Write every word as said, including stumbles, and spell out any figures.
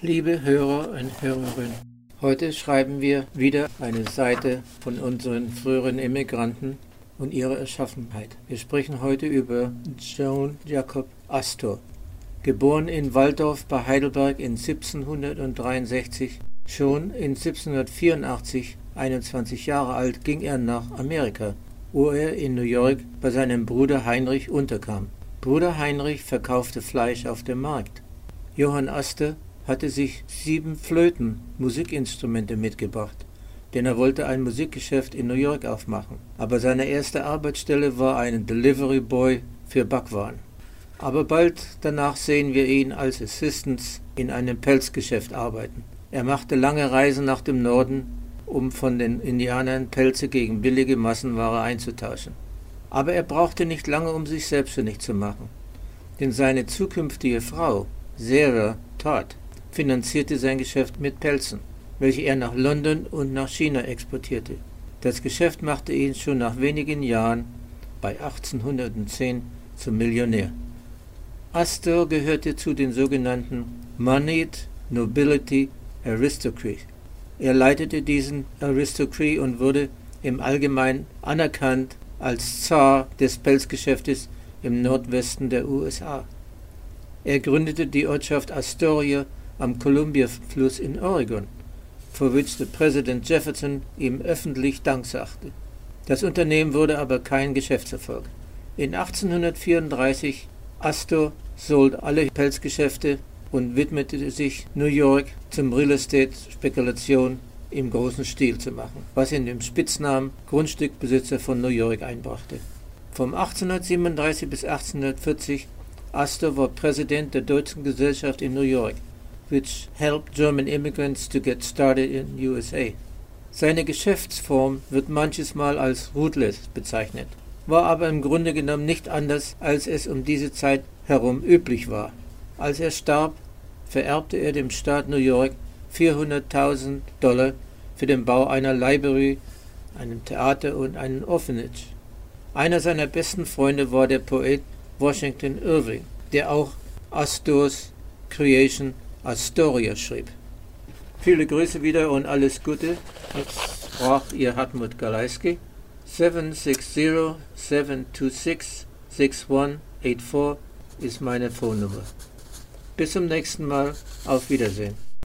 Liebe Hörer und Hörerinnen, heute schreiben wir wieder eine Seite von unseren früheren Immigranten und ihrer Erschaffenheit. Wir sprechen heute über John Jacob Astor. Geboren in Walldorf bei Heidelberg in siebzehnhundertdreiundsechzig, schon in siebzehnhundertvierundachtzig, einundzwanzig Jahre alt, ging er nach Amerika, wo er in New York bei seinem Bruder Heinrich unterkam. Bruder Heinrich verkaufte Fleisch auf dem Markt. Johann Astor hatte sich sieben Flöten, Musikinstrumente mitgebracht, denn er wollte ein Musikgeschäft in New York aufmachen. Aber seine erste Arbeitsstelle war ein Delivery Boy für Backwaren. Aber bald danach sehen wir ihn als Assistant in einem Pelzgeschäft arbeiten. Er machte lange Reisen nach dem Norden, um von den Indianern Pelze gegen billige Massenware einzutauschen. Aber er brauchte nicht lange, um sich selbstständig zu machen, denn seine zukünftige Frau, Sarah Todd, finanzierte sein Geschäft mit Pelzen, welche er nach London und nach China exportierte. Das Geschäft machte ihn schon nach wenigen Jahren, bei achtzehnhundertzehn, zum Millionär. Astor gehörte zu den sogenannten Moneyed Nobility Aristocracy. Er leitete diesen Aristocracy und wurde im Allgemeinen anerkannt als Zar des Pelzgeschäftes im Nordwesten der U S A. Er gründete die Ortschaft Astoria am Columbia-Fluss in Oregon, für welches der Präsident Jefferson ihm öffentlich Dank sagte. Das Unternehmen wurde aber kein Geschäftserfolg. In achtzehnhundertvierunddreißig Astor sold alle Pelzgeschäfte und widmete sich New York zum Real Estate-Spekulation im großen Stil zu machen, was ihn dem Spitznamen Grundstückbesitzer von New York einbrachte. Von achtzehnhundertsiebenunddreißig bis achtzehnhundertvierzig Astor war Präsident der Deutschen Gesellschaft in New York, which helped German immigrants to get started in U S A. Seine Geschäftsform wird manches Mal als ruthless bezeichnet, war aber im Grunde genommen nicht anders, als es um diese Zeit herum üblich war. Als er starb, vererbte er dem Staat New York vierhunderttausend Dollar für den Bau einer Library, einem Theater und einem Orphanage. Einer seiner besten Freunde war der Poet Washington Irving, der auch Astors Creation Astoria schrieb. Viele Grüße wieder und alles Gute. Jetzt sprach Ihr Hartmut Galeisky. seven six zero, seven two six, six one eight four ist meine Phonennummer. Bis zum nächsten Mal. Auf Wiedersehen.